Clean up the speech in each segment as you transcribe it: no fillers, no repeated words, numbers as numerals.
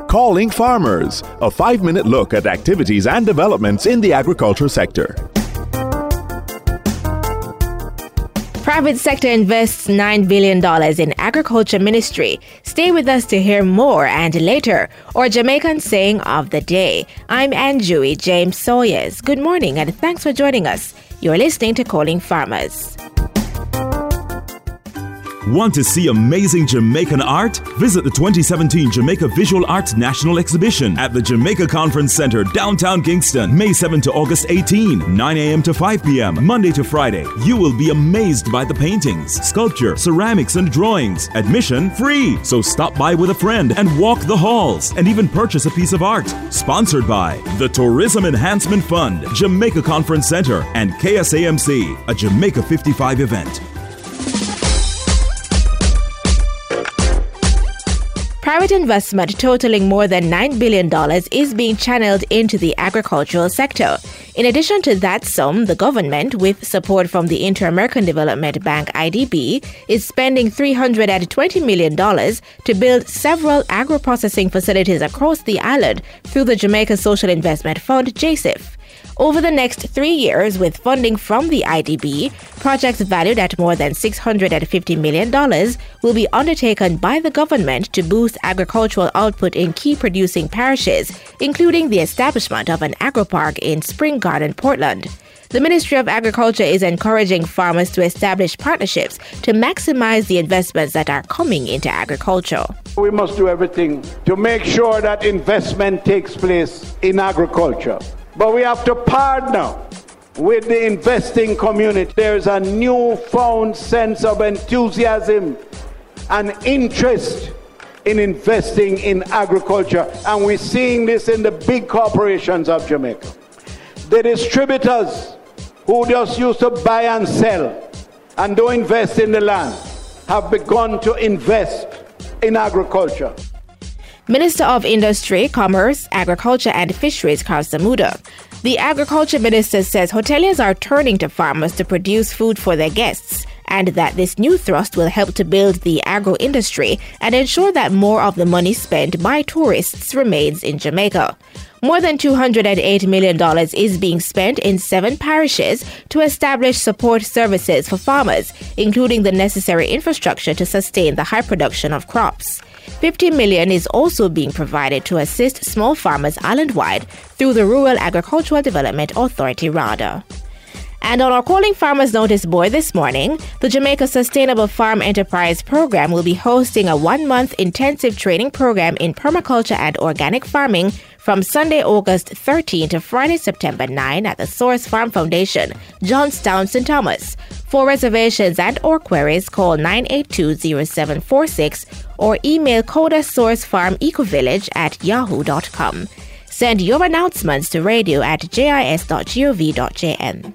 Calling Farmers, a 5-minute look at activities and developments in the agriculture sector. Private sector invests $9 billion in agriculture ministry. Stay with us to hear more and later, or Jamaican saying of the day. I'm Anjui James Sawyers. Good morning and thanks for joining us. You're listening to Calling Farmers. Want to see amazing Jamaican art? Visit the 2017 Jamaica Visual Arts National Exhibition at the Jamaica Conference Center, downtown Kingston, May 7 to August 18, 9 a.m. to 5 p.m., Monday to Friday. You will be amazed by the paintings, sculpture, ceramics, and drawings. Admission free, so stop by with a friend and walk the halls and even purchase a piece of art. Sponsored by the Tourism Enhancement Fund, Jamaica Conference Center, and KSAMC, a Jamaica 55 event. Private investment totaling more than $9 billion is being channeled into the agricultural sector. In addition to that sum, the government, with support from the Inter-American Development Bank IDB, is spending $320 million to build several agro-processing facilities across the island through the Jamaica Social Investment Fund, JSIF. Over the next 3 years, with funding from the IDB, projects valued at more than $650 million will be undertaken by the government to boost agricultural output in key producing parishes, including the establishment of an agro-park in Spring Garden, Portland. The Ministry of Agriculture is encouraging farmers to establish partnerships to maximize the investments that are coming into agriculture. We must do everything to make sure that investment takes place in agriculture. But we have to partner with the investing community. There's a newfound sense of enthusiasm and interest in investing in agriculture. And we're seeing this in the big corporations of Jamaica. The distributors who just used to buy and sell and don't invest in the land have begun to invest in agriculture. Minister of Industry, Commerce, Agriculture and Fisheries, Karl Samuda. The Agriculture Minister says hoteliers are turning to farmers to produce food for their guests, and that this new thrust will help to build the agro-industry and ensure that more of the money spent by tourists remains in Jamaica. More than $208 million is being spent in 7 parishes to establish support services for farmers, including the necessary infrastructure to sustain the high production of crops. $50 million is also being provided to assist small farmers island-wide through the Rural Agricultural Development Authority, RADA. And on our Calling Farmers notice board this morning, the Jamaica Sustainable Farm Enterprise Program will be hosting a 1-month intensive training program in permaculture and organic farming from Sunday, August 13 to Friday, September 9 at the Source Farm Foundation, Johnstown, St. Thomas. For reservations and or queries, call 982-0746 or email codasourcefarmecovillage@yahoo.com. Send your announcements to radio@jis.gov.jn.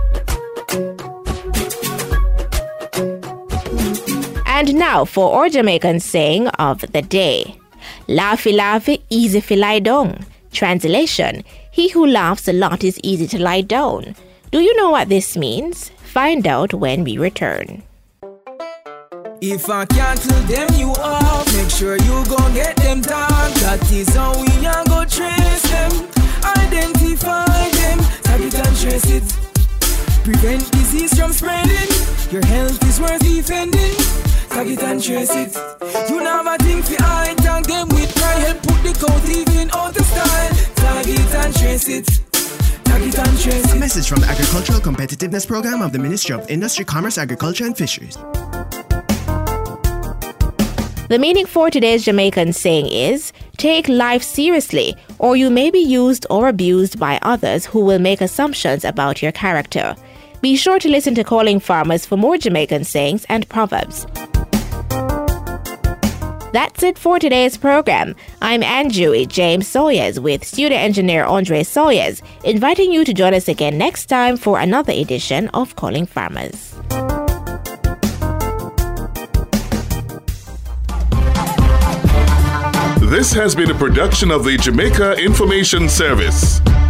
And now for our Jamaican saying of the day. Laughy laughy, easy fi lie down. Translation, he who laughs a lot is easy to lie down. Do you know what this means? Find out when we return. If I can't tell them you off, make sure you gon' get them down. That is how we are go trace them, identify them, tag it and trace it. Prevent disease from spreading, your health is worth defending. Tag it and trace it. You never think fi I tag them with pride. Help put the coat even out of style. Tag it and trace it. Tag it and trace it. A message from the Agricultural Competitiveness Program of the Ministry of Industry, Commerce, Agriculture and Fisheries. The meaning for today's Jamaican saying is, take life seriously, or you may be used or abused by others who will make assumptions about your character. Be sure to listen to Calling Farmers for more Jamaican sayings and proverbs. That's it for today's program. I'm Anjui James Sawyers with studio engineer Andre Sawyers, inviting you to join us again next time for another edition of Calling Farmers. This has been a production of the Jamaica Information Service.